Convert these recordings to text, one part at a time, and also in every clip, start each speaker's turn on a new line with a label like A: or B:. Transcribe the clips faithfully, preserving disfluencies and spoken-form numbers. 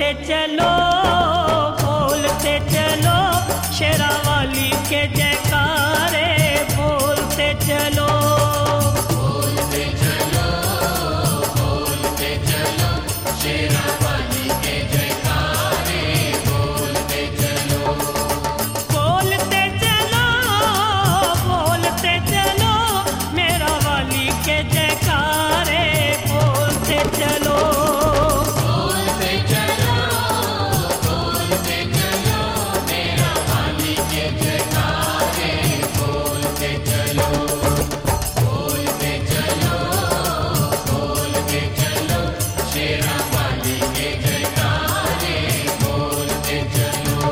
A: चलो बोलते चलो शेरा वाली के जयकारे बोलते चलो
B: बोलते चलो बोलते चलो शेरा वाली के जयकारे बोलते चलो
A: बोलते चलो बोलते चलो मेरा वाली के जयकारे बोलते चलो
B: बोलते चलो बोलते चलो मेरा वाली के जयकारे बोलते चलो बोलते चलो बोलते चलो शेरा वाली के जयकारे बोलते चलो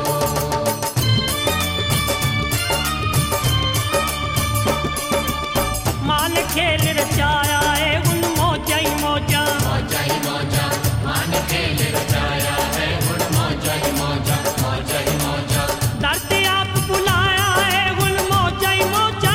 A: मान खेल रचाया है उन मौजा ही मौजा
B: मौजा ही मौजा मान खेल रचाया है उन मौजा ही मौजा मौजा ही मौजा
A: धरती आप बुलाया है उन मौजा ही मौजा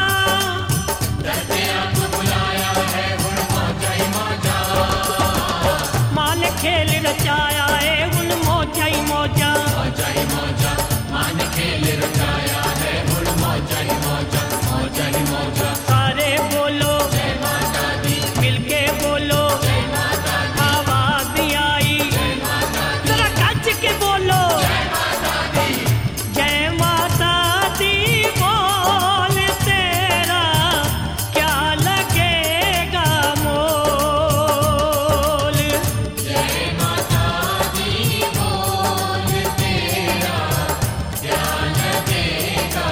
B: धरती आप बुलाया है उन मौजा ही मौजा
A: मान खेल रचाया है उन मौजा ही मौजा
B: मौजा ही मौजा मान खेल रचाया है उन मौजा ही मौजा मौजा ही मौजा
A: सारे बोलो
B: जय माता दी
A: मिलके बोलो
B: जय माता दी
A: आवाज आई
B: जय माता दी
A: जरा गज के बोलो
B: जय माता दी
A: जय माता दी बोल तेरा क्या लगेगा मोल
B: जय माता दी बोल तेरा क्या लगेगा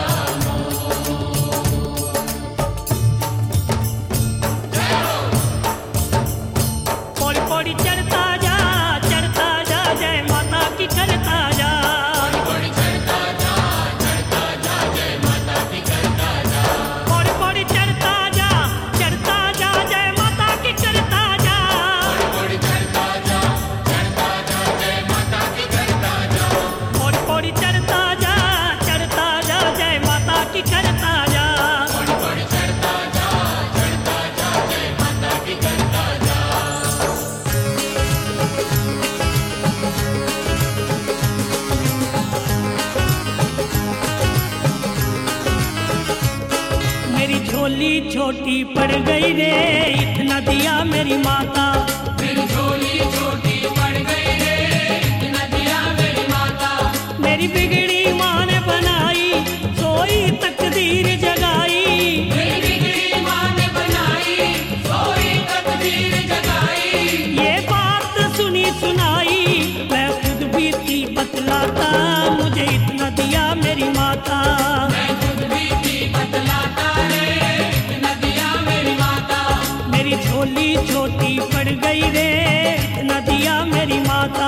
A: पौड़ी पौड़ी चढ़ता जा चढ़ता जा जय माता की करता जा
B: बड़ी चढ़ता जा चढ़ता जा जय माता की करता जा
A: पौड़ी पौड़ी चढ़ता जा चढ़ता जा जय माता की करता जा
B: बड़ी चढ़ता जा चढ़ता जा जय माता की करता जा
A: पौड़ी पौड़ी चढ़ता जा चढ़ता जा जय माता की करता जा
B: बड़ी बड़ी चढ़ता जा चढ़ता जा जय माता की करता जा
A: मेरी झोली छोटी पड़ गई रे इतना दिया मेरी माता
B: मेरी झोली छोटी पड़ गई रे इतना दिया मेरी माता
A: मेरी बिगड़ी माँ ने बनाई सोई तकदीर जगाई
B: मेरी बिगड़ी माँ ने बनाई सोई तकदीर जगाई
A: ये बात सुनी सुनाई मैं खुद भी थी बतलाता मुझे इतना दिया मेरी माता
B: मैं खुद भी थी बतलाता रे इतना दिया मेरी माता
A: मेरी झोली छोटी पड़ गई रे इतना दिया मेरी माता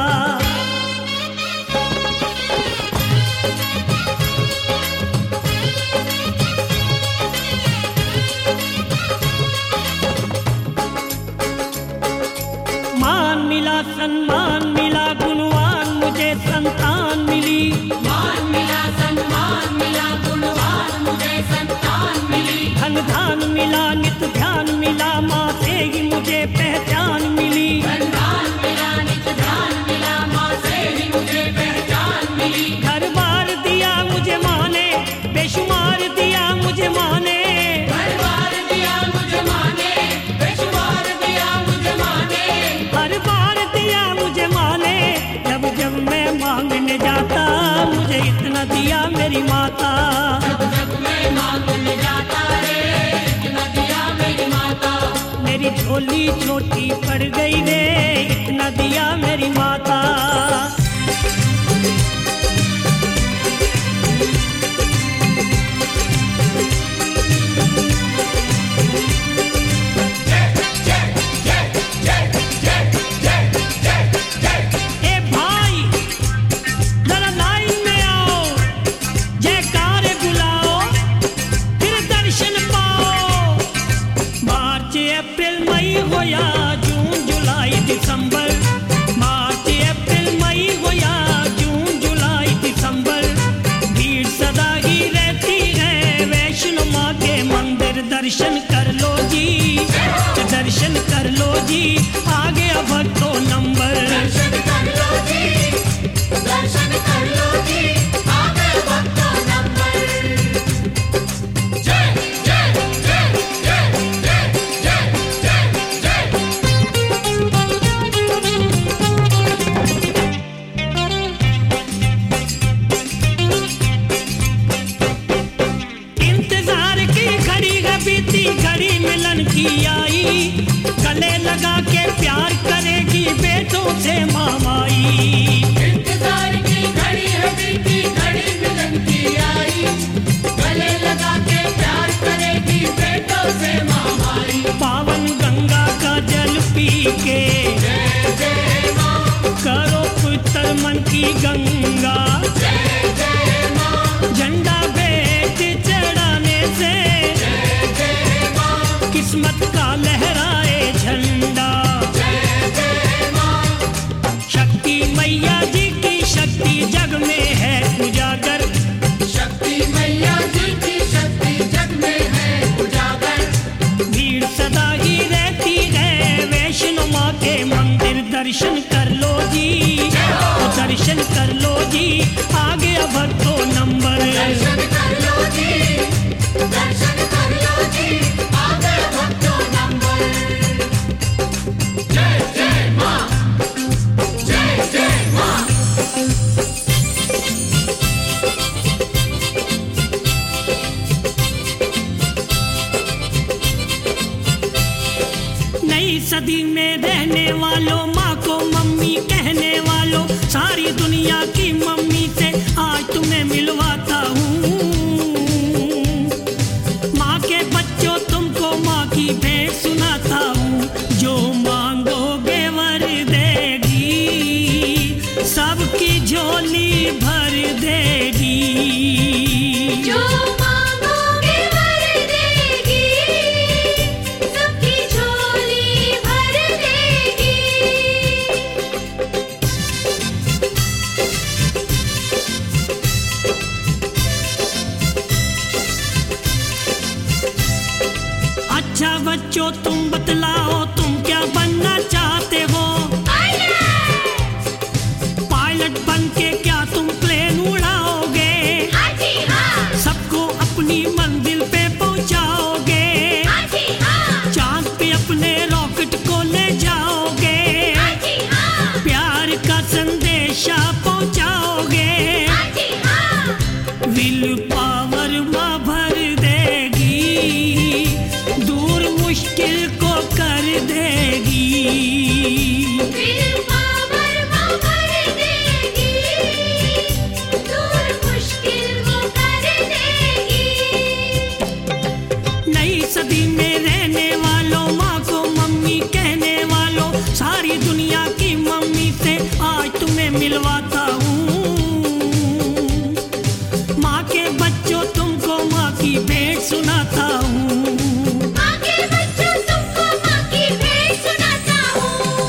A: मान मिला सम्मान मिला गुणवान मुझे संतान मिली
B: मान मिला सम्मान मिला गुणवान मुझे संतान मिली
A: धन धान मिला नित ध्यान मिला माँ से ही मुझे पहचान मिली
B: धनदान मिला नित ध्यान मिला माँ से ही मुझे पहचान मिली
A: घर बार दिया मुझे माने बेशुमार दिया मुझे माने
B: घर बार दिया मुझे माने बेशुमार दिया मुझे माने
A: हर बार दिया मुझे माने जब जब मैं मांगने जाता मुझे इतना दिया मेरी माता
B: जब जब मैं मांगने जाता रे इतना दिया मेरी माता
A: मेरी झोली छोटी पड़ गई रे इतना दिया मेरी माता ए भाई जरा लाइन में आओ जयकारे बुलाओ फिर दर्शन पाओ मार्च अप्रैल मई हो या जून जुलाई दिसंबर मार्च अप्रैल मई हो या जून जुलाई दिसंबर भीड़ सदा ही रहती है वैष्णो माँ के मंदिर दर्शन कर लो जी दर्शन कर लो जी आ गया भक्तों नंबर
B: दर्शन कर लो
A: दर्शन कर लो जी, ओ दर्शन कर लो जी, आ गया भक्तों नंबर।
B: दर्शन कर लो जी, दर्शन कर लो जी, आ गए भक्तों नंबर। जय जय माँ, जय जय माँ।
A: नई सदी में रहने वालों, माँ को मम्मी कहने वालों, सारी दुनिया की मम्मी से आज तुम्हें मिलवाता हूँ। माँ के बच्चों तुमको माँ की भेंट सुनाता हूँ, जो मांगोगे वर देगी, सबकी झोली भर देगी।
C: जो मांगोगे वर देगी, सबकी झोली भर देगी।
A: अच्छा बच्चों तुम बतलाओ, तुम क्या बनना चाहते हो? पायलट बन के क्या तुम प्लेन उड़ाओगे?
C: हाँ जी हाँ,
A: सबको अपनी मंजिल पे पहुंचाओगे?
C: हाँ जी हाँ,
A: चांद पे अपने रॉकेट को ले जाओगे?
C: हाँ जी हाँ,
A: प्यार का संदेशा पहुंचाओगे?
C: हाँ जी हाँ।
A: विल पावर माँ भर देगी, दूर मुश्किल को कर देगी।
C: फिर पावर माँ भर देगी, दूर मुश्किल को कर देगी।
A: नई सदी में रहने वालों, माँ को मम्मी कहने वालों, सारी दुनिया की मम्मी से आज तुम्हें मिलवाता हूँ। माँ के बच्चों तुमको माँ की भेंट सुनाता हूँ।
C: माँ के बच्चों तुमको माँ की भेंट सुनाता हूँ।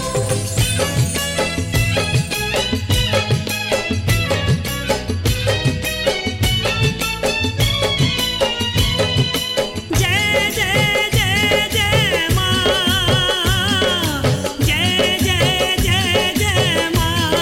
A: जय जय जय जय माँ, जय जय जय जय माँ।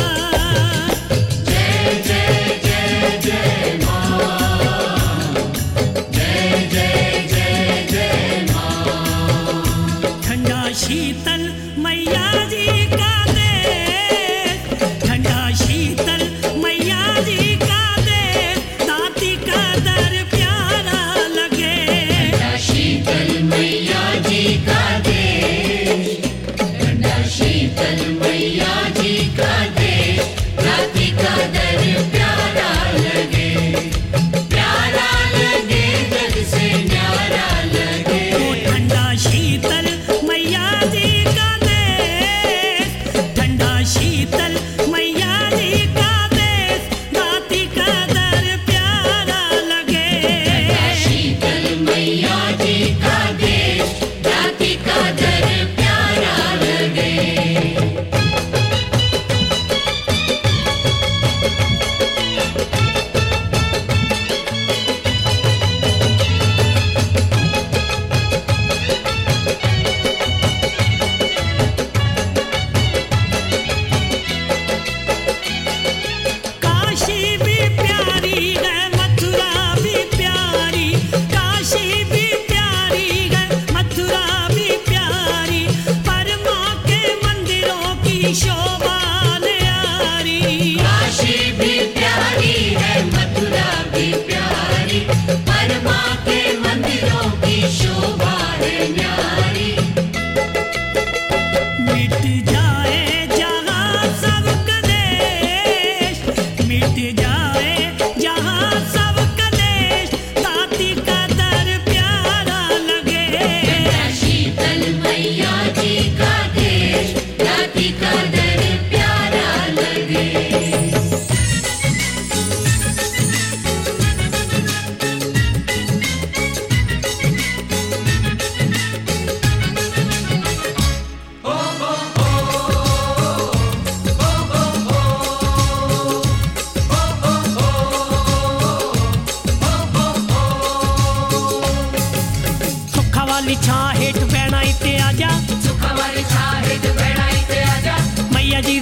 B: जय जय जय जय माँ, जय जय जय जय माँ।
A: ठंडा शीतल मैया जी का देश, ठंडा शीतल मैया जी का देश, दाती का दर प्यारा लगे।
B: शीतल मैया जी का देश, ठंडा शीतल मैया जी का देश, रात्रि का दर प्यारा लगे, प्यारा लगे, जग से न्यारा लगे।
A: ओ ठंडा शीतल मैया जी का देश, ठंडा शीतल मैया जी का देश, दाती का दर प्यारा लगे।
B: शीतल मैया जी का देश, रात्रि का दर प्यारा लगे।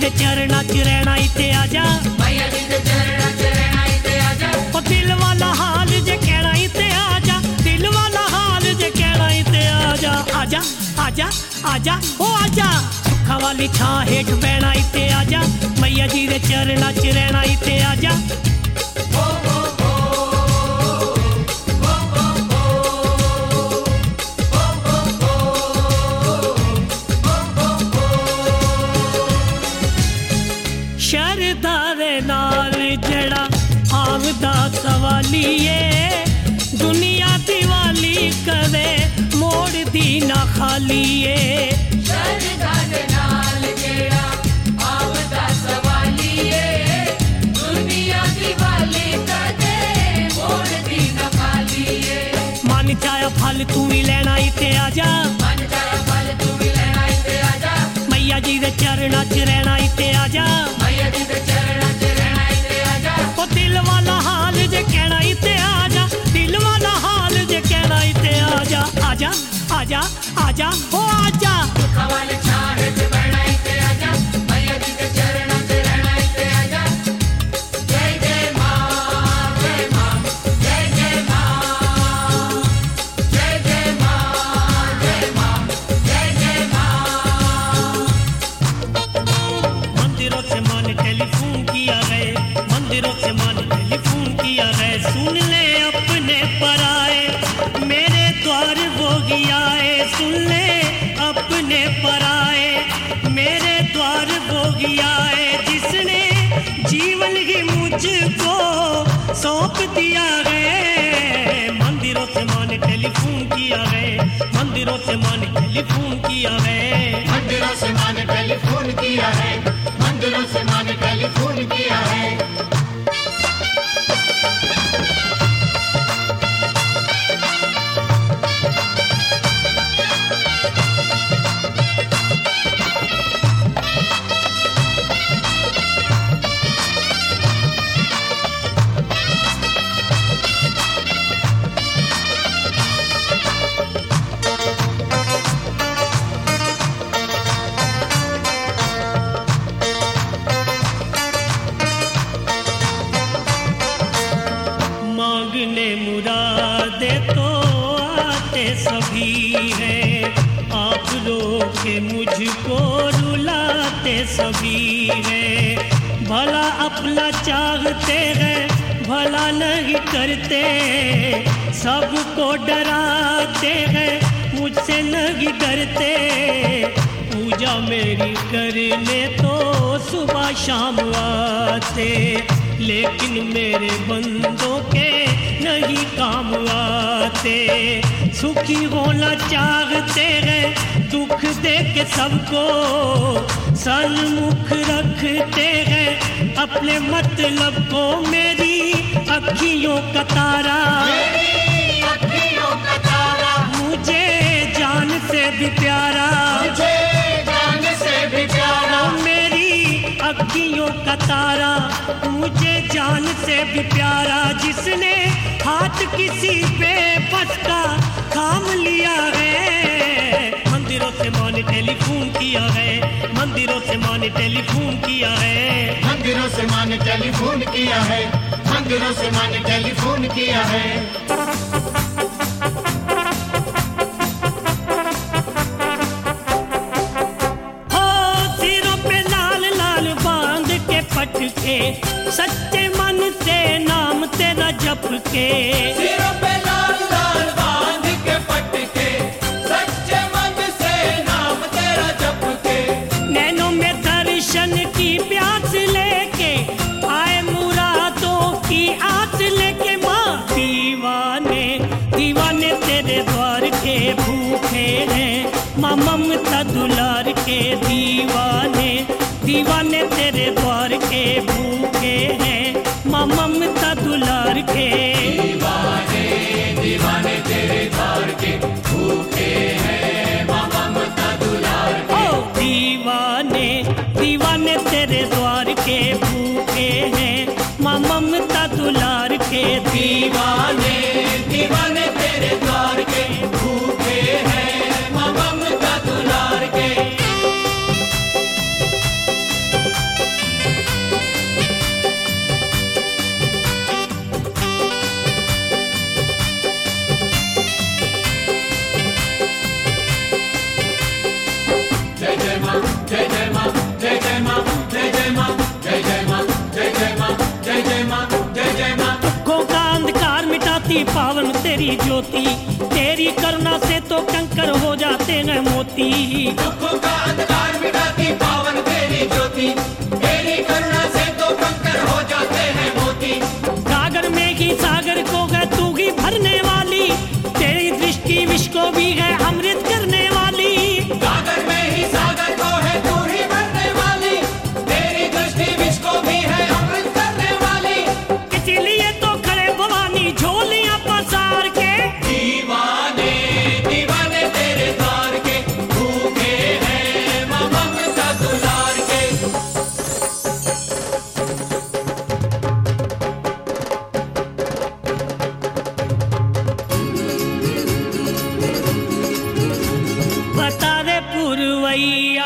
A: ਦੇ ਚਰਨਾਂ 'ਚ ਰਹਿਣਾ ਇੱਥੇ ਆ ਜਾ
B: मैया जी दे चरणा च रहना इत्ते आजा
A: ਉਹ ਦਿਲ ਵਾਲਾ ਹਾਲ ਜੇ ਕਹਿਣਾ ਇੱਥੇ ਆ ਜਾ ਦਿਲ ਵਾਲਾ ਹਾਲ ਜੇ ਕਹਿਣਾ ਇੱਥੇ ਆ ਜਾ ਆ ਜਾ ਆ ਜਾ ਆ ਜਾ ਉਹ ਆ ਜਾ ਸੁੱਖਾਂ ਵਾਲੀ ਛਾਂ ਹੇਠ ਬਹਿਣਾ ਇੱਥੇ ਆ ਜਾ ਮਈਆ ਜੀ ਦੇ ਚਰਨਾਂ 'ਚ ਰਹਿਣਾ ਇੱਥੇ ਆ ਜਾ ਸ਼ਰਧਾ ਦੇ ਨਾਲ ਜਿਹੜਾ ਆਵਦਾ ਸਵਾਲੀਏ ਦੁਨੀਆ ਦੀਵਾਲੀ ਕਦੇ ਮੋੜਦੀ ਨਾ ਖਾਲੀਏ
B: शरधा दे नाल जेड़ा आवदा सवालीए दुनिया दिवाली कदे मोड़दी ना खालीए
A: ਮਨ ਚਾਹਿਆ ਫਲ ਤੂੰ ਵੀ ਲੈਣਾ ਇੱਥੇ ਆ ਜਾ
B: मन जाया फल तू भी लेना इत्ते आजा
A: ਮਈਆ ਜੀ ਦੇ ਚਰਨਾਂ 'ਚ ਰਹਿਣਾ ਇੱਥੇ ਆ ਜਾ
B: मैया जी दे चरणा च रहना इत्ते आजा
A: ਉਹ ਦਿਲ ਵਾਲਾ ਹਾਲ ਜੇ ਕਹਿਣਾ ਇੱਥੇ ਆ ਜਾ ਦਿਲ ਵਾਲਾ ਹਾਲ ਜੇ ਕਹਿਣਾ ਇੱਥੇ ਆ ਜਾ ਆ ਜਾ ਆ ਜਾ ਆ ਜਾ ਉਹ ਆ ਜਾ
B: सुखा वाले छाहे च बहना इत्ते आजा मैया जी दे चरणा च रहना इत्ते आजा जय जय मां जय मां जय जय मां जय जय मां जय मां जय जय मां
A: मंदिरों से मन टेलीफोन किया गए मंदिरों से मन टेलीफोन किया गए सुन ले अपने पराए मेरे द्वार वो ही आए सुन ले अपने पराए मेरे द्वार वो ही आए जिसने जीवन ही मुझको सौंप दिया गए मंदिरों से मन टेलीफोन किया गए मंदिरों से मन टेलीफोन किया गए
B: मंदिरों से माने टेलीफोन किया है मंदिरों से माने टेलीफोन किया है
A: मांगने मुरादे तो आते सभी हैं आप लोग के मुझको रुलाते सभी हैं भला अपना चाहते हैं भला नहीं करते सबको डराते हैं मुझसे नहीं डरते पूजा मेरी करने तो सुबह शाम आते लेकिन मेरे बंदों के नहीं काम आते सुखी होना चाहते हैं दुख दे के सबको सन्मुख रखते हैं अपने मतलब को मेरी अखियों का तारा
B: मेरी अखियों का तारा
A: मुझे जान से भी प्यारा
B: मुझे जान से भी प्यारा
A: मेरी अखियों का तारा मुझे जान से भी प्यारा जिसने हाथ किसी बेबस का थाम लिया है मंदिरों से माने टेलीफोन किया है मंदिरों से माने टेलीफोन किया है
B: मंदिरों से माने टेलीफोन किया है मंदिरों से माने टेलीफोन किया है
A: हो सिरों पे लाल लाल बांध के पटके सच्चे मन से नाम तेरा जप के
B: सिरों पे लाल लाल बांध के पटके सच्चे मन से नाम तेरा जप के
A: नैनों में दर्शन की प्यास लेके आए मुरादों की आस लेके माँ दीवाने दीवाने तेरे द्वार के भूखे हैं माँ ममता दुलार के दीवाने दीवाने तेरे द्वार के भूखे हैं माँ ममता दुलार के
B: दीवाने दीवाने तेरे द्वार के भूखे हैं माँ ममता दुलार के
A: ओ दीवाने दीवाने तेरे द्वार के भूखे हैं माँ ममता दुलार के
B: दीवाने दीवाने तेरे द्वार के भूखे हैं माँ ममता दुलार के
A: मिटाती पावन तेरी ज्योति, तेरी करुणा से तो कंकर हो जाते हैं मोती।
B: दुखों का अंधकार मिटाती पावन तेरी ज्योति, तेरी करुणा से तो कंकर हो जाते हैं मोती।
A: सागर में ही सागर को है तू ही भरने वाली, तेरी दृष्टि विश्व को भी है अमृत करने वाली।
B: सागर में ही सागर को है तू ही भरने वाली, तेरी दृष्टि विश्व को भी है अमृत करने वाली।
A: इसीलिए तो खड़े भवानी झोलियां पसार के,
B: दीवाने दीवाने तेरे द्वार के, भूखे हैं मां ममता दुलार के।
A: बता दे पुरवैया,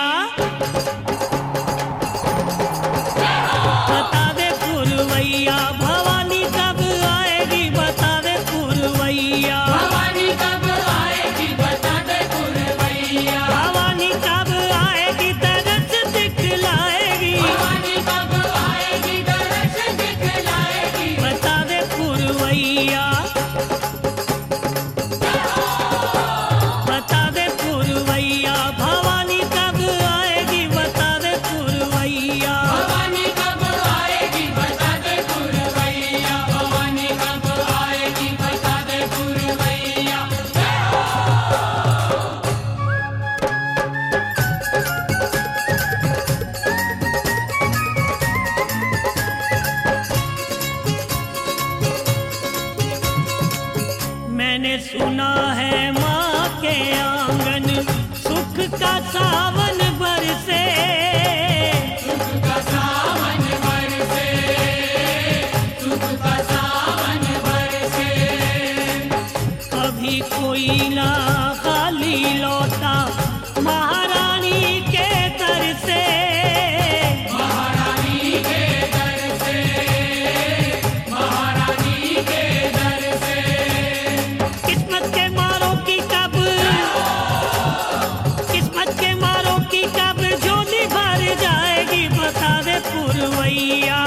A: बता दे पुरवैया, भवानी कब आएगी बता दे पुरवैया।
B: भवानी कब आएगी बता दे पुरवैया,
A: भवानी कब आएगी तरस दिखलाएगी,
B: भवानी कब आएगी दर्श दिखलाएगी।
A: बता दे पुरवैया, बता दे पुरवैया, भवानी कब आएगी बता दे पुरवैया।
B: भवानी कब आएगी बता दे पुरवैया, भवानी कब आएगी बता दे पुरवैया।
A: मैंने सुना है माँ के आंगन सुख का सावन बरसे,
B: सुख का सावन बरसे, सुख का सावन बरसे।
A: कभी कोई ना खाली लौटा महारानी के दर से।
B: महारानी के दर से, महारानी के दर से।
A: किस्मत के मारों की कब, किस्मत के मारों की कब झोली भर जाएगी बता दे पुरवैया,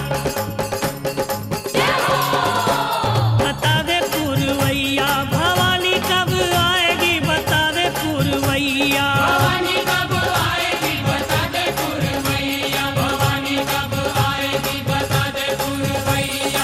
A: बता दे पुरवैया, भवानी कब आएगी बता दे पुरवैया।
B: भवानी कब आएगी बता दे पुरवैया, भवानी कब आएगी बता दे पुरवैया।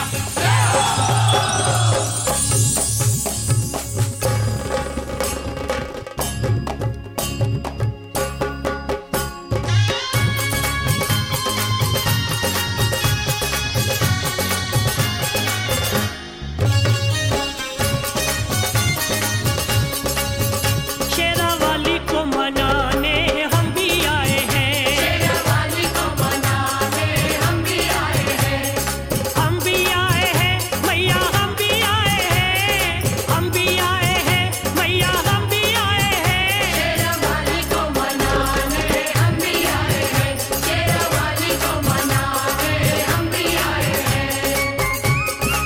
A: शेरा वाली को मनाने हम भी आए हैं,
B: शेरावाली को मनाने हम भी आए हैं,
A: हम भी आए हैं मैया हम भी आए हैं, हम भी आए हैं मैया हम भी आए हैं।
B: शेरावाली को मनाने हम भी आए हैं, शेरावाली को मनाने हम भी आए हैं।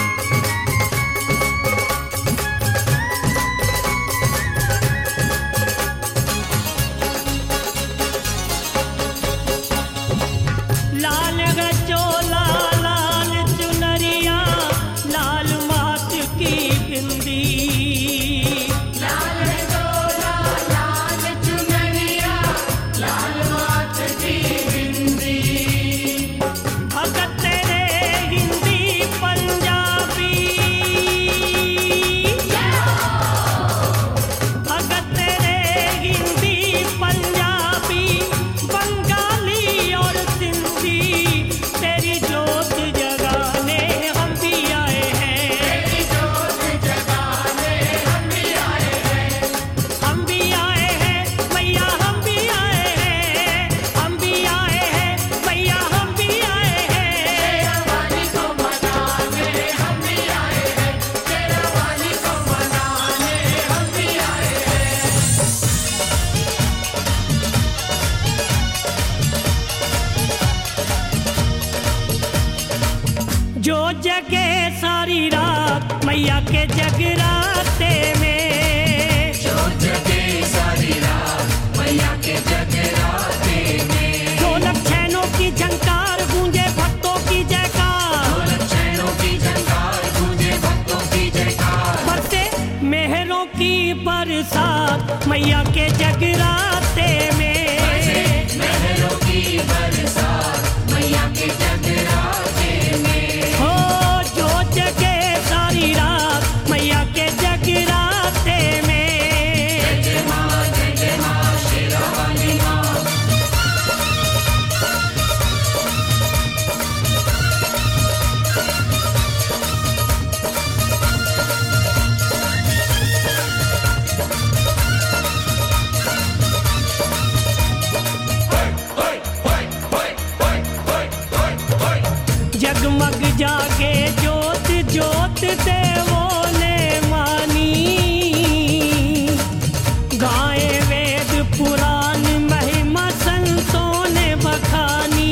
A: लाल गजोला लाल चुनरिया लाल मात की बिंदी,
B: लाल चोला लाल चुनरिया लाल माथ की बिंदी।
A: भगत तेरे हिंदी पंजाबी, भगत तेरे हिंदी पंजाबी बंगाली और सिंधी, तेरी जोत जगाने हम भी आए हैं,
B: तेरी जोत जगाने हम भी आए हैं,
A: हम भी आए हैं मैया हम भी आए हैं, हम भी आए हैं मैया हम भी आए हैं।
B: शेरावाली को मनाने हम भी आए हैं, शेरावाली को मनाने हम भी आए हैं।
A: जो जगे सारी रात मैया के जगराते में,
B: जो जगे सारी रात मैया के जगराते में,
A: ढोलक छैनों की झंकार गूंजे भक्तों की जयकार,
B: ढोलक छैनों की झंकार गूंजे भक्तों की
A: रात मैया के जगराते में।
B: महरों की बरसात मैया के जगराते में।
A: हो जो जगे सारी रात मैया के जगराते में।
B: जय जय माँ जय जय माँ शेरा वाली माँ।
A: जगमग जागे ज्योत ज्योत देवों ने मानी। गाए वेद पुराण महिमा संतों ने बखानी।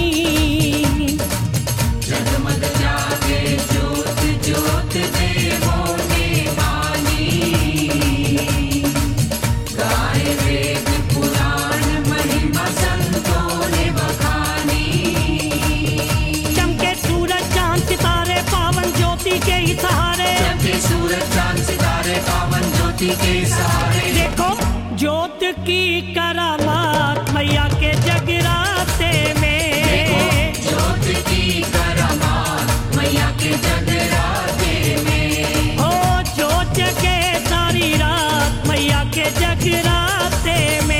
B: जगमग जागे ज्योत ज्योत देवों ने मानी। गाए वेद पुराण महिमा संतों ने बखानी।
A: चमके सूरज चांद सितारे पावन ज्योति के ही सहारे।
B: चमके सूरज चांद सितारे पावन ज्योति के सहारे।
A: देखो ज्योत की करामात मैया के जगराते में।
B: ज्योत की करामात मैया के जगराते में।
A: हो जो जगे सारी रात मैया के जगराते में।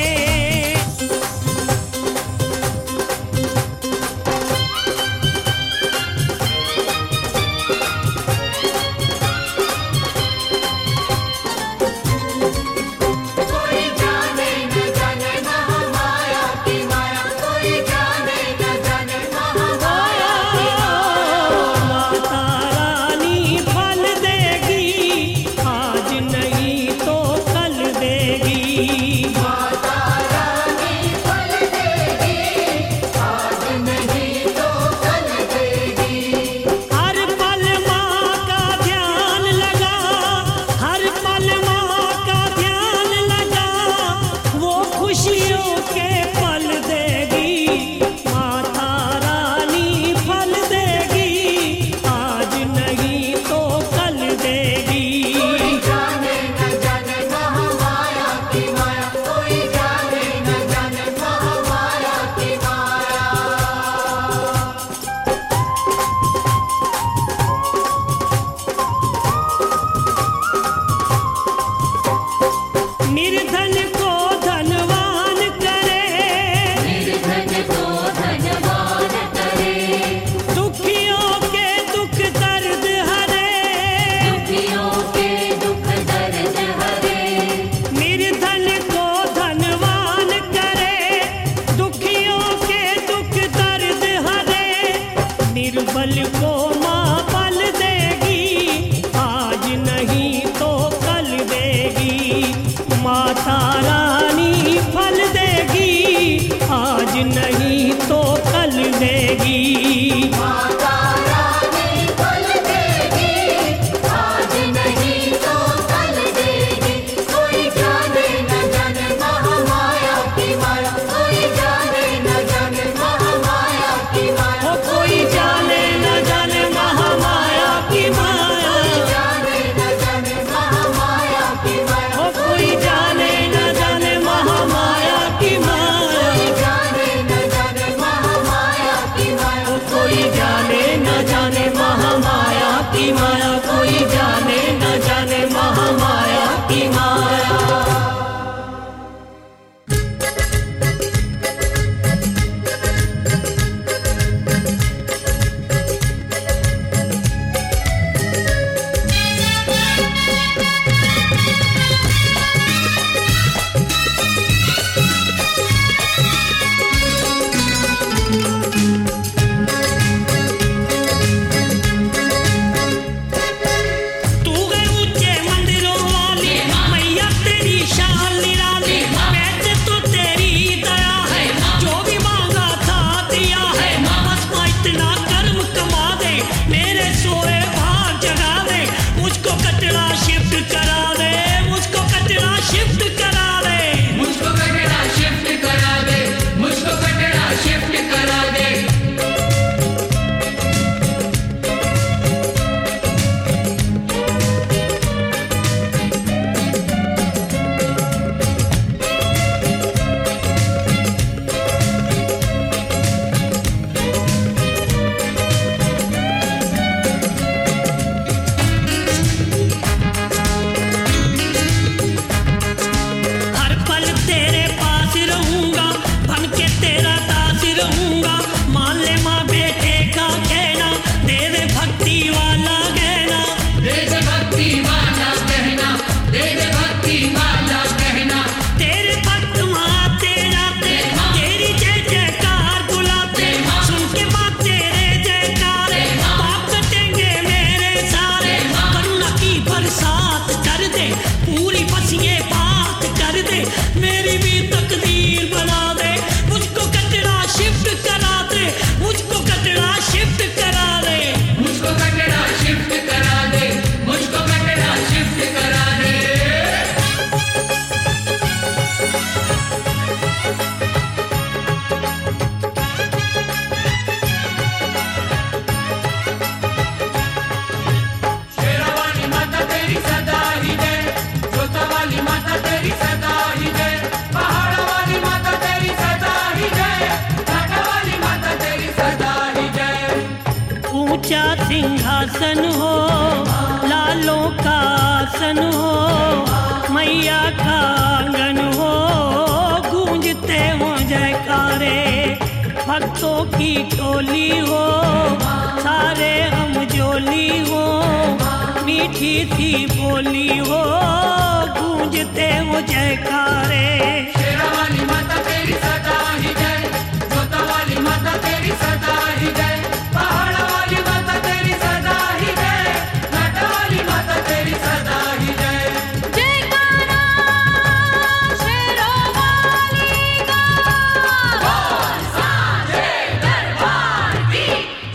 B: कोई जाने न जाने महामाया की माया। कोई जाने न जाने महामाया की माया।
A: माता रानी फल देगी आज नहीं तो कल देगी।
B: माता रानी फल देगी आज नहीं तो कल देगी।
A: हर पल माँ का ध्यान लगा। हर पल माँ का ध्यान लगा। वो खुशियों के पल देगी। माता रानी फल देगी आज नहीं तो कल देगी।
B: कोई जाने न जाने महामाया की माया। कोई जाने न जाने महामाया की माया।
A: निर्धन को धनवान करे।
B: निर्धन को धनवान करे।
A: दुखियों के दुख दर्द हरे।
B: दुखियों के दुख दर्द हरे।
A: निर्धन को धनवान करे। दुखियों के दुख दर्द हरे। निर्बल को माँ बल देगी आज नहीं तो कल देगी। माता रानी फल देगी आज नहीं तो कल देगी।
B: माता रानी फल देगी आज नहीं तो कल देगी। कोई जाने न जाने महामाया की माया। कोई जाने न जाने महामाया की माया।
A: हो कोई जाने न जाने ऊंचा सिंहासन हो, लालों का आसन हो, मैया का आंगन हो, गूंजते हो जयकारे। भक्तों की टोली हो, सारे हम जोली हो, मीठी सी बोली हो, गूंजते हो जयकारे।
B: शेरा वाली माता तेरी सदा ही जय, जोता वाली माता तेरी सदा ही जय, पहाड़ वाली माता तेरी सदा ही जय, घाट वाली माता तेरी सदा ही जय।
C: जयकारा शेरों वाली का, बोल साचे दरबार की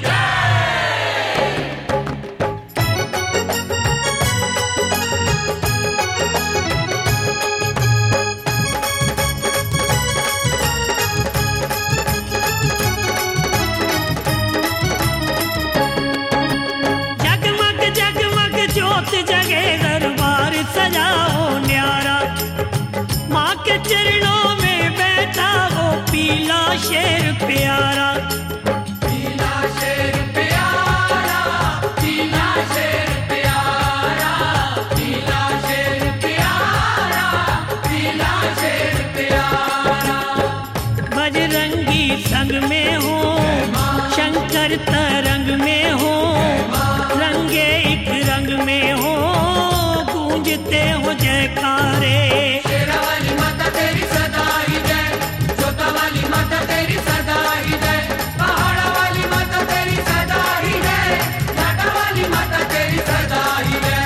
A: जगमग जगमग ज्योत जगे दरबार सजाओ न्यारा। माँ के चरणों में बैठा वो पीला शेर प्यारा।
B: पीला शेर प्यारा, पीला शेर प्यारा, पीला शेर प्यारा, पीला शेर प्यारा।
A: बजरंगी संग में हो, शंकर तरंग में हो, रंगे एक रंग में हो, गूंजते हो जयकारे।
B: शेरा वाली माता तेरी सदा ही जय, जोता वाली माता तेरी सदा ही जय, पहाड़ वाली माता तेरी सदा ही जय, घाट वाली माता तेरी सदा ही जय।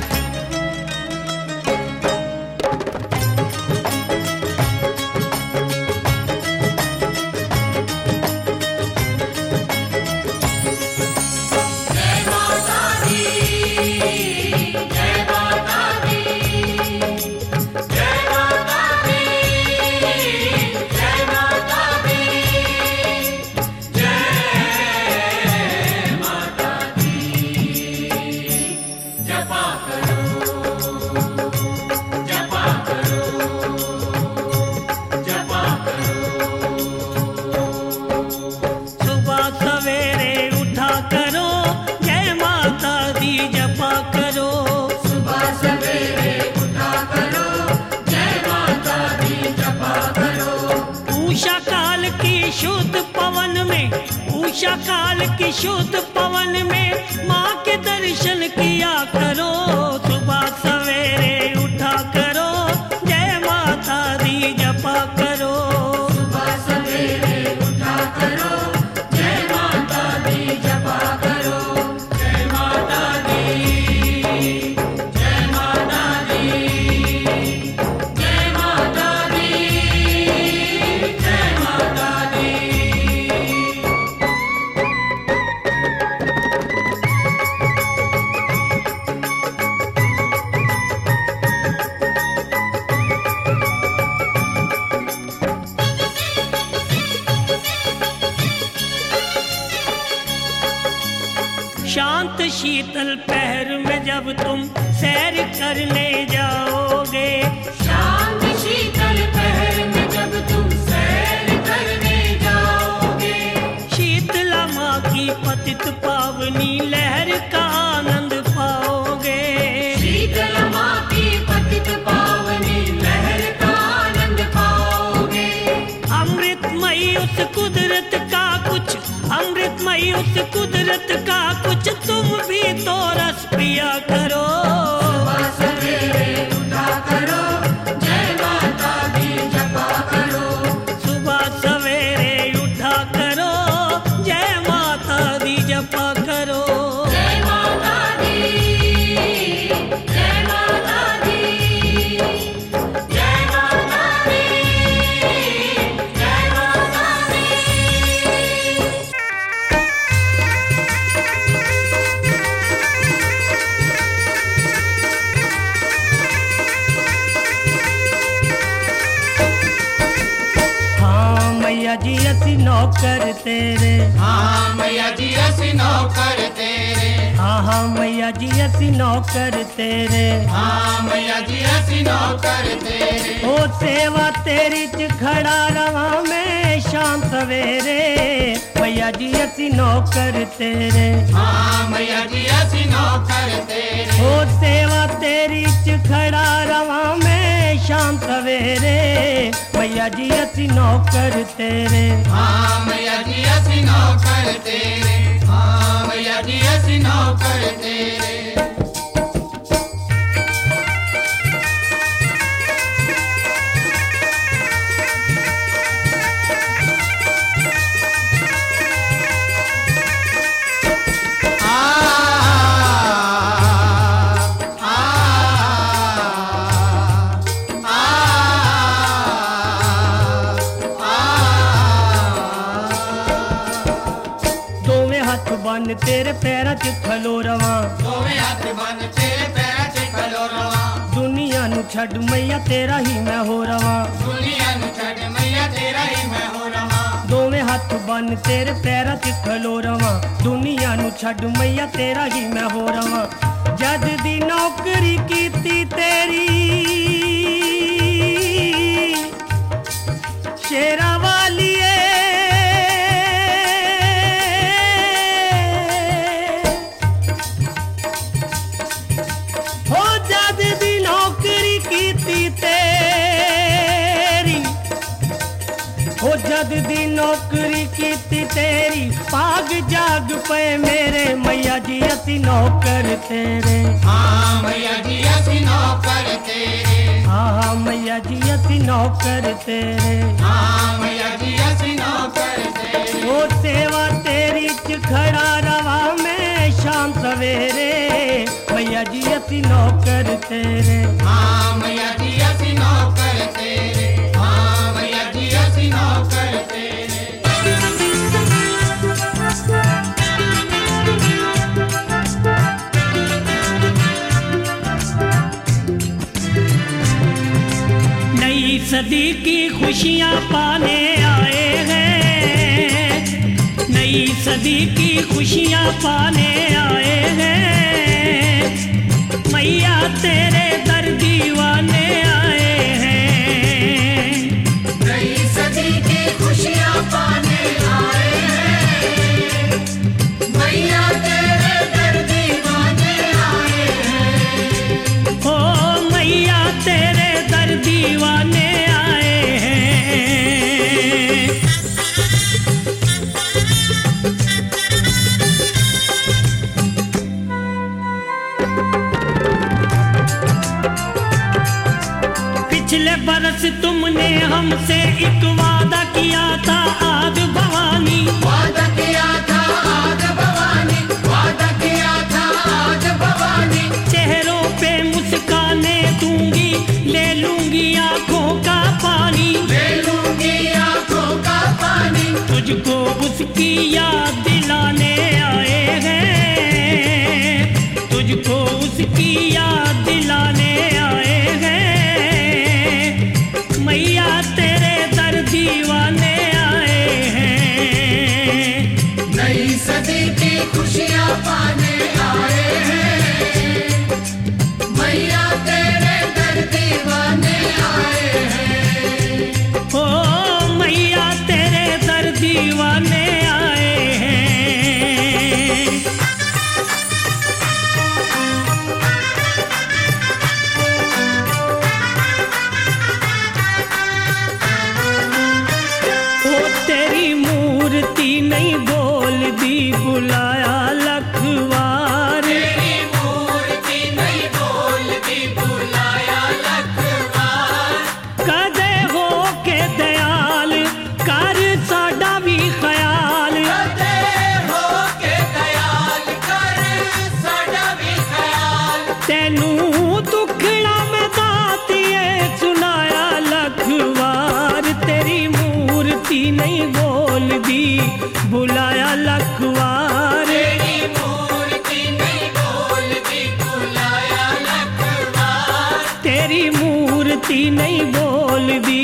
B: जय माता दी, जय माता दी, जय माता दी, जय माता दी, जय माता दी। जपा करो, जपा करो, जपा करो।
A: सुबह सवेरे उठा करो, जय माता दी जपा करो।
B: सुबह सवेरे उठा करो, जय माता दी जपा करो।
A: उषा काल की शुद्ध पवन में, उषा काल की शुद्ध पवन में माँ के दर्शन किया करो। सुबह सवेरे उठा करो, जय माता दी जपा करो।
B: सुबह सवेरे उठा करो, जय माता दी जपा करो। जय माता दी, जय माता दी, जय माता दी, जय माता दी।
A: शांत शीतल पहर में जब तुम सैर करने जाओगे,
B: शांत शीतल पहर में जब तुम सैर करने जाओगे,
A: शीतला माँ की पतित पावनी लहर का आनंद पाओगे।
B: शीतल माँ की पतित पावनी लहर का आनंद पाओगे।
A: अमृतमयी उस कुदरत का कुछ, अमृतमयी उस कुदरत का कुछ तुम भी तो रस पिया करो।
B: सुबह सवेरे उठा करो, जय माता दी जपा करो।
A: सुबह सवेरे उठा करो, जय माता दी जपा करो।
B: जय माता दी, जय माता दी, जय माता दी, जय माता दी।
A: हाँ मैया जी असी नौकर तेरे,
B: हाँ मैया जी ਅਸੀਂ नौकर तेरे,
A: हाँ हाँ मैया जी असी नौकर तेरे।
B: हाँ मैया जी ਅਸੀਂ नौकर तेरे।
A: ओ सेवा तेरी च खड़ा रवा मैं शाम सवेरे, मैया मैया जी असी नौकर तेरे
B: हाँ मैया जी असी नौकर तेरे
A: हो सेवा तेरी च खड़ा रवा मैं शाम सवेरे मैया जी असी नौकर तेरे
B: हाँ मैया जी असी नौकर तेरे हाँ मैया जी असी नौकर तेरे
A: बन तेरे पैरां च खलो रवां
B: दोवें हत्थ बन तेरे पैरां च खलो रवां
A: दुनिया नु छड़ मैया तेरा ही मैं हो रवां
B: दुनिया नु छड़ मैया तेरा ही मैं हो रवां
A: दोवें हत्थ बन तेरे पैरां च खलो रवां दुनिया नु छड़ मैया तेरा ही मैं हो रवां जद दी नौकरी कीती तेरी शेरा वालिए जद दी नौकरी कीती तेरी पाग जाग पे मेरे मैया जी असी नौकर तेरे
B: हाँ मैया जी असी नौकर तेरे
A: हाँ मैया जी असी नौकर तेरे
B: हाँ मैया जी असी नौकर तेरे
A: ओ सेवा तेरी च खड़ा रवा मैं शाम सवेरे मैया जी असी नौकर तेरे
B: हाँ मैया जी असी नौकर तेरे हाँ मैया जी असी नौकर तेरे
A: नई सदी की खुशियाँ पाने आए हैं नई सदी की खुशियाँ पाने आए हैं मैया तेरे दर दीवाने आए हैं
B: नई सदी की खुशियाँ पाने आए हैं मैया तेरे दर दीवाने आए हैं
A: ओ मैया तेरे दर दीवाने आए हैं पिछले बरस तुमने हमसे एक वादा किया था आज भवानी
B: वादा किया था आज भवानी वादा किया था आज भवानी
A: चेहरों पे मुस्काने दूंगी ले लूंगी आंखों का पानी
B: ले लूंगी आंखों का पानी
A: तुझको उसकी याद दिलाने आए हैं तुझको उसकी याद दिलाने आए हैं मैया तेरे दर दीवाने आए हैं
B: नई सदी की खुशियाँ पाने आए हैं मैया तेरे दर दीवाने आए हैं
A: ओ मैया तेरे दर दीवाने आए हैं ओ तेरी मूर्ति नहीं बोल दी बुलाया लखवार
B: तेरी मूर्ति नहीं बोलती बुलाया लखवार
A: कदे हो के दयाल कर साडा भी ख्याल
B: कदे हो के दयाल कर साडा भी ख्याल
A: तेनू दुखड़ा में दातिए सुनाया लखवार तेरी मूर्ति नहीं बोल दी बुलाया लखवार
B: तेरी मूर्ति नहीं बोलती बुलाया लखवार
A: तेरी मूर्ति नहीं बोल दी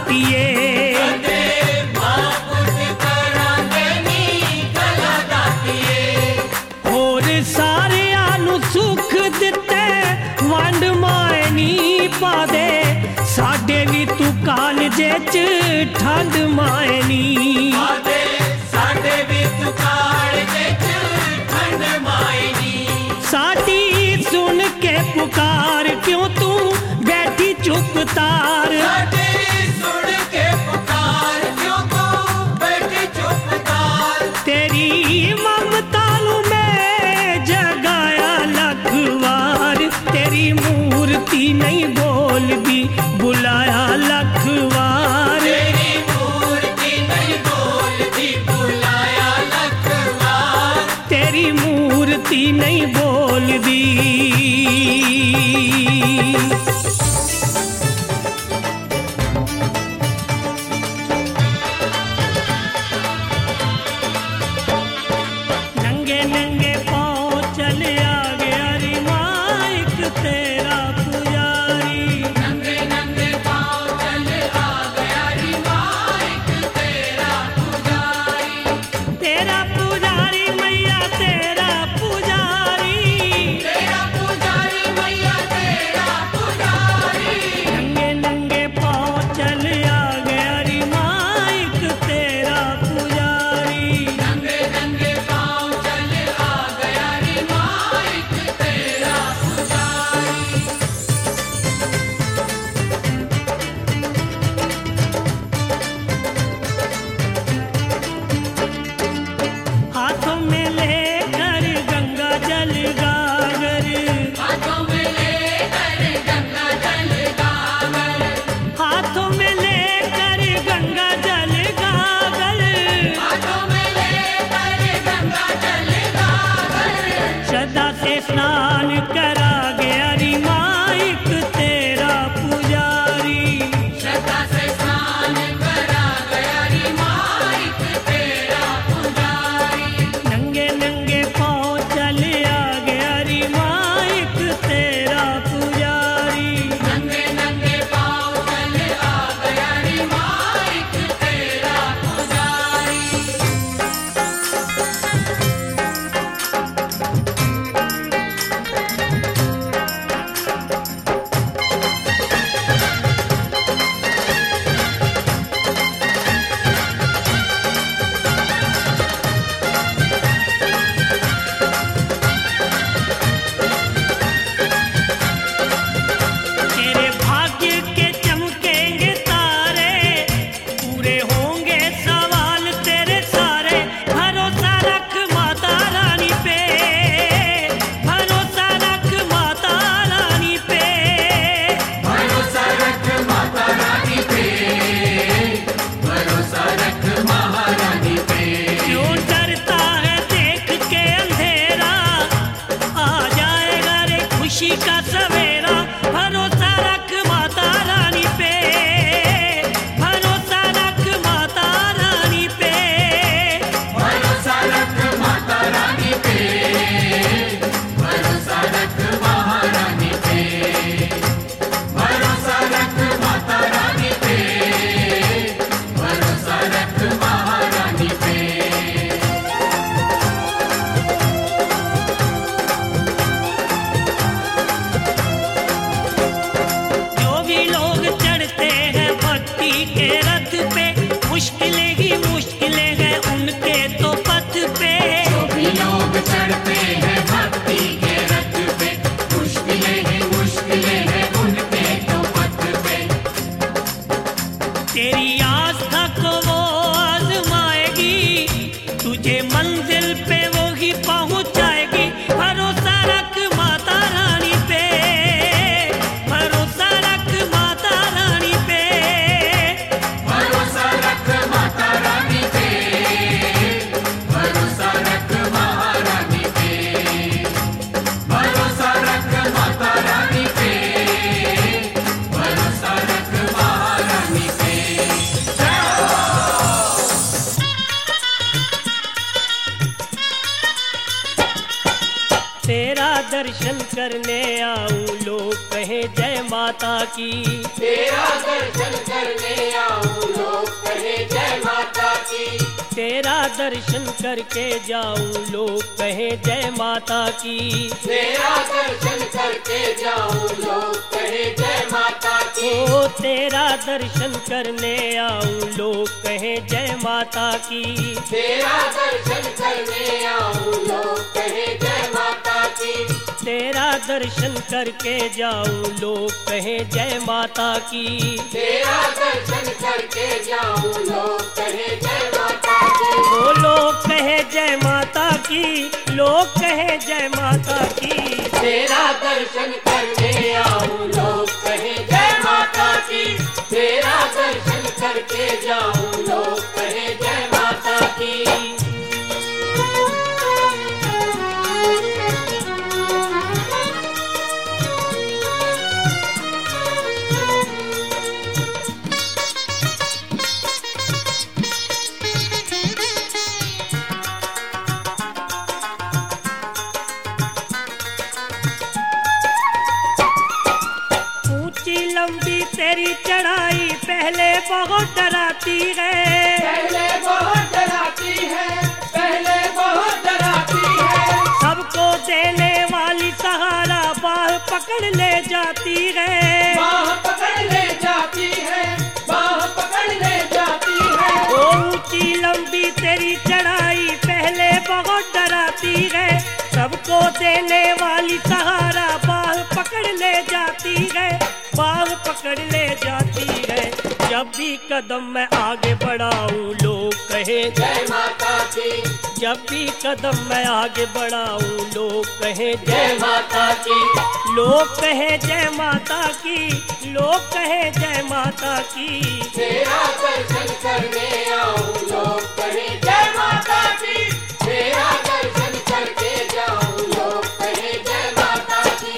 A: दातिए
B: कदे मां पुत करांगे नी गला दातिए
A: और सारिਆਂ ਨੂੰ सुख दिते वंड माए नी पा दे साडे भी तू कालजे च ठंड माए नी
B: आदे साडे भी तू कालजे च ठंड माए नी
A: साडी सुन के पुकार क्यों तू बैठी चुप तार
B: साडे सुन के पुकार क्यों तू बैठी चुप तार
A: तेरी ममता नू मैं जगाया लख वार तेरी मूर्ति नहीं बोलदी बुलाया लख वार
B: तेरी मूर्ति नहीं बोलती बुलाया लख बार
A: तेरी मूर्ति नहीं बोलदी नंगे नंगे पाँव चले आ गया रे माइक तेरा पुजारी
B: नंगे नंगे पाँव चले आ गया री माइक तेरा पुजारी
A: तेरा पुजारी मैया तेरा पुजारी
B: तेरा पुजारी मैया तेरा पुजारी
A: नंगे नंगे पाँव चले आ गया रे माइक तेरा पुजारी
B: नंगे नंगे पाँव चले आ गया री माइक तेरा पुजारी
A: हाथों में लेकर गंगा जल गागर
B: हाथों में लेकर गंगा जल गागर
A: हाथों में लेकर गंगा जल गागर
B: हाथों में लेकर गंगा जल गागर
A: श्रद्धा से स्नान करा गया री माइक तेरा पुजारी
B: श्रद्धा से स्नान करा गया री माइक तेरा पुजारी
A: नंगे नंगे पाँव चले आ गया री माइक तेरा पुजारी
B: नंगे नंगे पाँव चले आ गया री माइक तेरा पुजारी
A: तेरे भाग्य के चमकेंगे तारे पूरे होंगे सवाल तेरे सारे भरोसा रख माता रानी पे भरोसा रख माता रानी पे
B: भरोसा रख माता रानी पे भरोसा रख महारानी पे
A: क्यों डरता है देख के अंधेरा आ जाएगा रे खुशी का सवेरा भरोसा रख माता रानी पे भरोसा रख माता रानी पे
B: भरोसा रख माता रानी पे भरोसा रख महारानी पे भरोसा रख माता रानी पे भरोसा रख महारानी पे
A: जो भी लोग चढ़ते हैं भक्ति के रथ पे मुश्किलें ही मुश्किलें हैं उनके तो पथ पे
B: जो भी लोग चढ़ते हैं भक्ति के रथ पे मुश्किलें ही मुश्किलें हैं उनके तो पथ पे
A: तेरी आस्था को वो आजमाएगी तुझे मंजिल पे वो ही पहुंचाएगी भरोसा रख माता रानी पे भरोसा रख माता रानी पे
B: भरोसा रख माता रानी पे भरोसा रख महारानी पे भरोसा रख माता रानी पे भरोसा रख महारानी पे
A: तेरा दर्शन करने आऊं लोग कहे जय माता की
B: तेरा दर्शन करने आओ
A: तेरा दर्शन करके जाऊं लोग कहे जय माता की।
B: तेरा दर्शन करके जाऊं लोग कहे जय माता की।
A: ओ तेरा दर्शन करने आऊं लोग कहे जय माता की।
B: तेरा दर्शन करने आऊं लोग कहे जय माता की।
A: तेरा दर्शन करके जाऊं लोग कहे जय माता की।
B: तेरा दर्शन करके जाऊं लोग कहे जय माता की।
A: ओ लोग कहे जय माता की, लोग कहे जय माता की।
B: तेरा दर्शन करने आऊं लोग कहे जय माता की। तेरा दर्शन करके जाऊं लोग कहे जय माता की।
A: लंबी तेरी चढ़ाई पहले बहुत डराती है।
B: पहले बहुत डराती है, पहले बहुत डराती है।
A: सबको देने वाली सहारा बाह पकड़ ले जाती है।
B: बाह पकड़ ले जाती है, बाह पकड़ ले जाती है।
A: ओ ऊंची लंबी तेरी चढ़ाई पहले बहुत डराती है। सबको देने वाली सहारा बाह पकड़ ले जाती है, बाह पकड़ ले जाती है। जब भी कदम मैं आगे बढ़ाऊं लोग कहे
B: जय माता की।
A: जब भी कदम मैं आगे बढ़ाऊं लोग कहे जय
B: जय माता की।
A: लोग कहे जय माता की, लोग कहे जय माता की।
B: तेरा दर्शन करने आऊं लोग कहे जय माता की। तेरा दर्शन करके जाऊं लोग कहे जय माता की।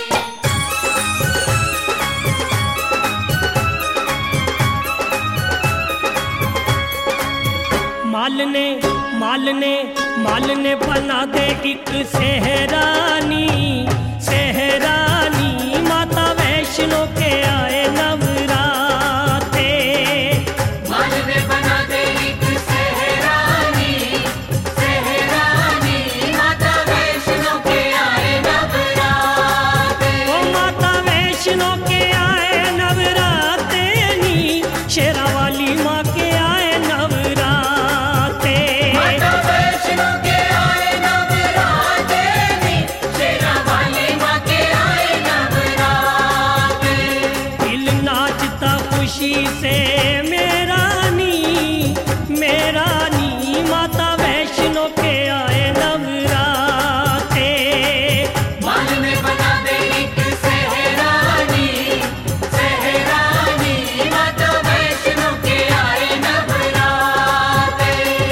A: मालने मालने मालने बना दे एक सेहरानी, सेहरानी माता वैष्णो के आए नवराते।
B: मालने बना दे एक सेहरानी, सेहरानी माता वैष्णो के आए नवराते।
A: ओ माता वैष्णो के आए नवराते नी, शेरा वाली माँ के आए नवराते।
B: माता वैष्णो के आए नवराते नी, शेरा वाली माँ के आए नवराते।
A: दिल नाचता खुशी से मेरा नी, मेरा नी माता वैष्णो के आए नवराते।
B: मालने बना दे एक सेहरानी, सेहरानी माता वैष्णो के आए नवराते।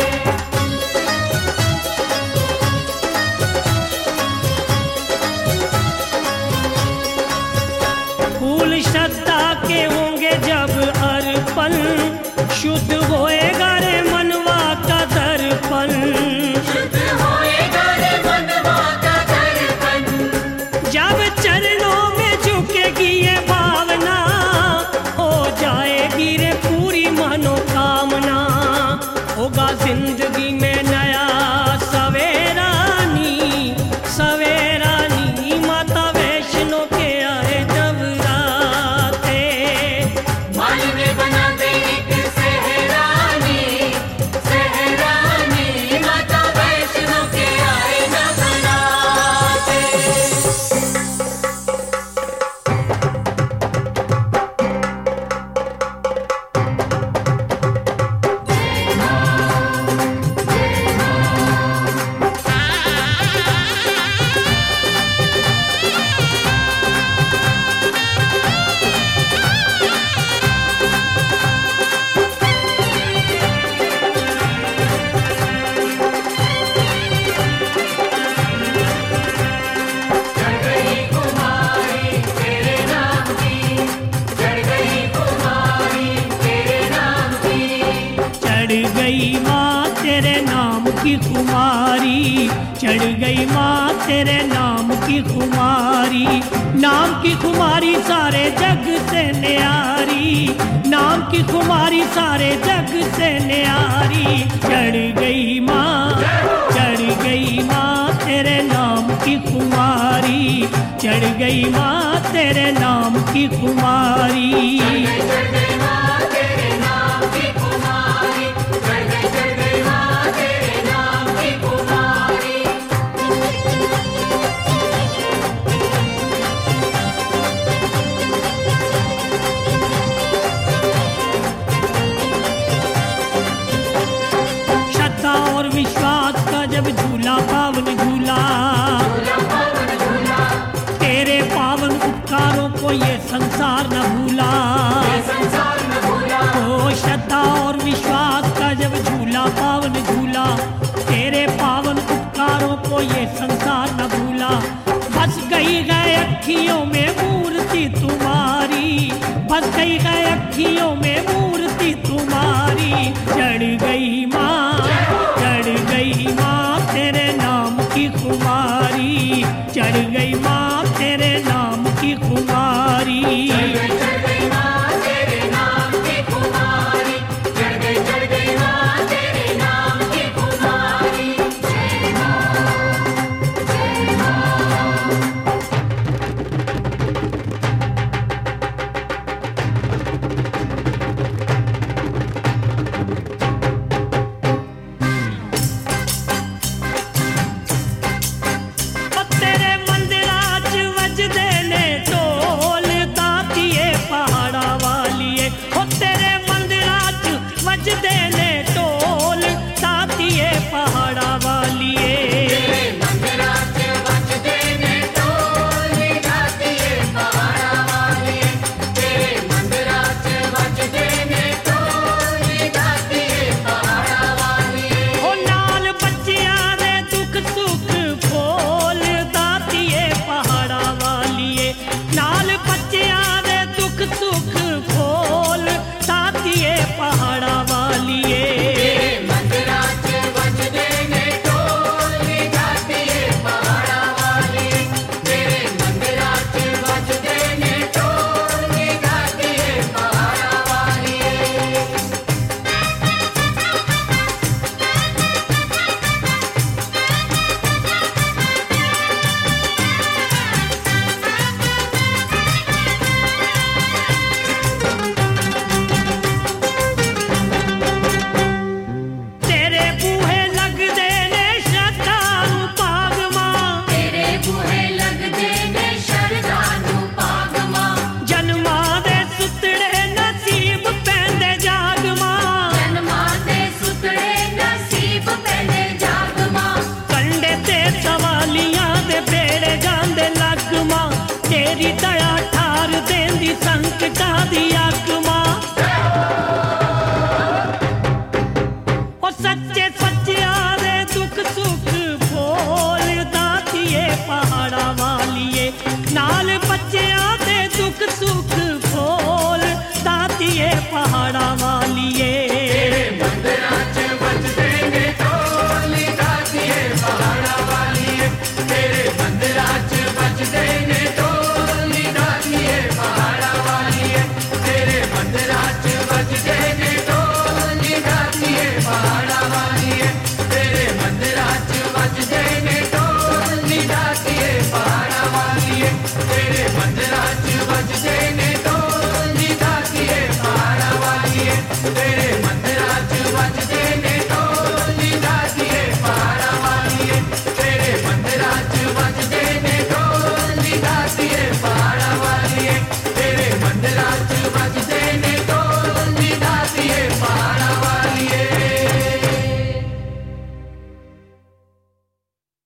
A: फूल श्रद्धा के होंगे जब अर्पण, शुद्ध होएगा रे मनवा का दर्पण।
B: शुद्ध होएगा रे मनवा का दर्पण।
A: जब चरणों में झुकेगी ये भावना, हो जाएगी रे पूरी मनोकामना। होगा जिंदगी में नया सवेरा नी, सवेरा नी माता वैष्णो के आए नवराते।
B: मालने बना दे एक सेहरानी, सेहरानी माता वैष्णो के आए नवराते। जय मां,
A: की खुमारी, चढ़ गई माँ तेरे नाम की खुमारी। नाम की खुमारी सारे जग से न्यारी, नाम की खुमारी सारे जग से न्यारी। चढ़ गई माँ, चढ़ गई माँ तेरे नाम की खुमारी, चढ़ गई माँ तेरे नाम की खुमारी। श्रद्धा और विश्वास का जब झूला पावन झूला, तेरे पावन उपकारों को ये संसार न भूला। ओ श्रद्धा और विश्वास का जब झूला पावन झूला, तेरे पावन उपकारों को ये संसार न भूला। बस गई है अखियों में मूर्ति तुम्हारी, बस गई है अखियों में मूर्ति तुम्हारी। चढ़ गई माँ, चढ़ गई माँ तेरे नाम की खुमारी, चढ़ गई माँ तेरे नाम की खुमारी। तेरी दया ठार देंदी संकटा दी आत्मा। ओ सच्चे सच्चे आवे दुख सुख बोल दातिए पहाड़ा वालिए, नाल बच्चे आते दुख सुख बोल दातिए पहाड़ा वालिए।
B: तेरे